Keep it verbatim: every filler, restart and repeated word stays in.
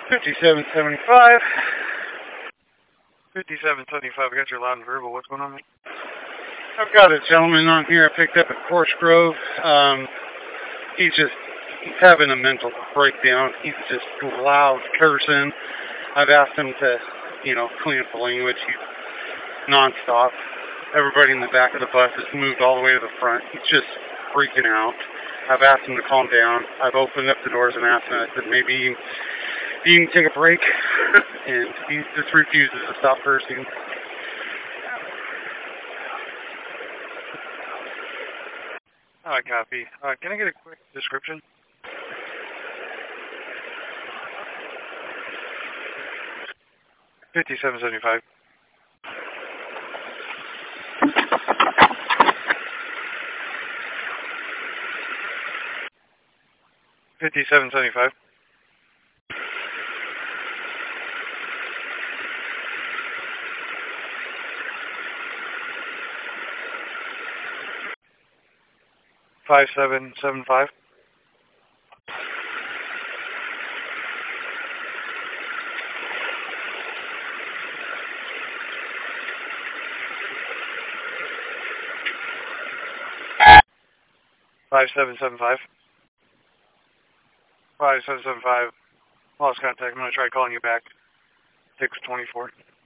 fifty-seven seventy-five. fifty-seven seventy-five, I got your loud and verbal. What's going on, man? I've got a gentleman on here I picked up at Porch Grove. Um, he's just, he's having a mental breakdown. He's just loud cursing. I've asked him to, you know, clean up the language. He's nonstop. Everybody in the back of the bus has moved all the way to the front. He's just freaking out. I've asked him to calm down. I've opened up the doors and asked him, I said, maybe you, you can take a break. And he just refuses to stop cursing. I copy. Uh, can I get a quick description? fifty-seven seventy-five. fifty-seven seventy-five. five seven seven five. five seven seven five. five seven seven five. Lost contact. I'm going to try calling you back. six twenty-four.